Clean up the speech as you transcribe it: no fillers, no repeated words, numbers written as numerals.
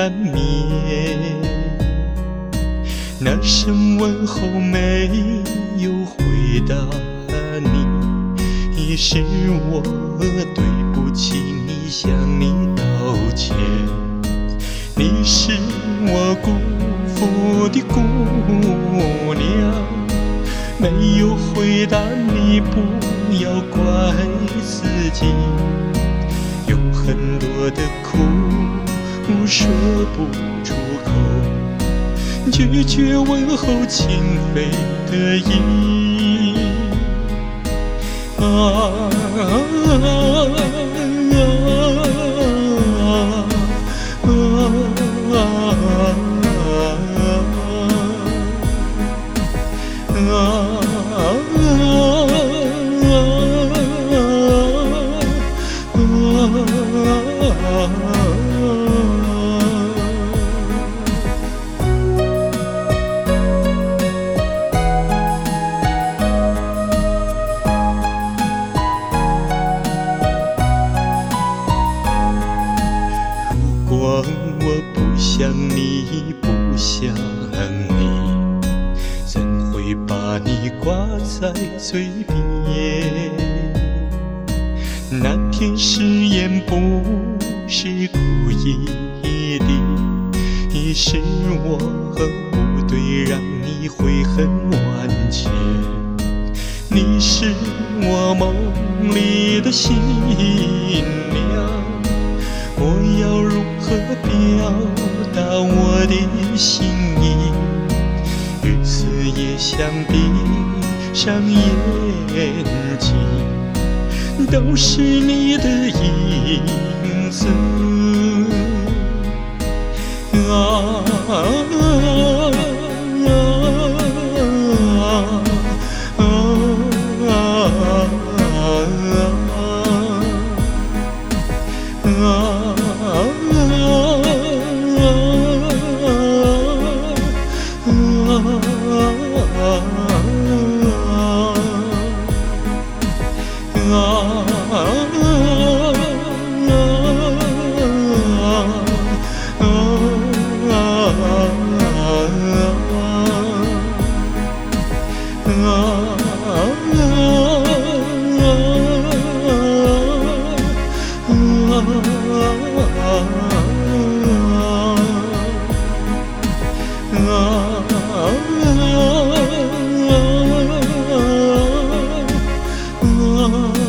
难眠。那声问候没有回答你，是我对不起你，向你道歉。你是我辜负的姑娘，没有回答你，不要怪自己。有很多的苦说不出口，拒绝问候情非得已。我不想你，不想你，怎会把你挂在嘴边？那天誓言不是故意的，是我不对，让你悔恨万千。你是我梦里的新娘，我要如何表达我的心意？日子也想闭上眼睛，都是你的影子。Oh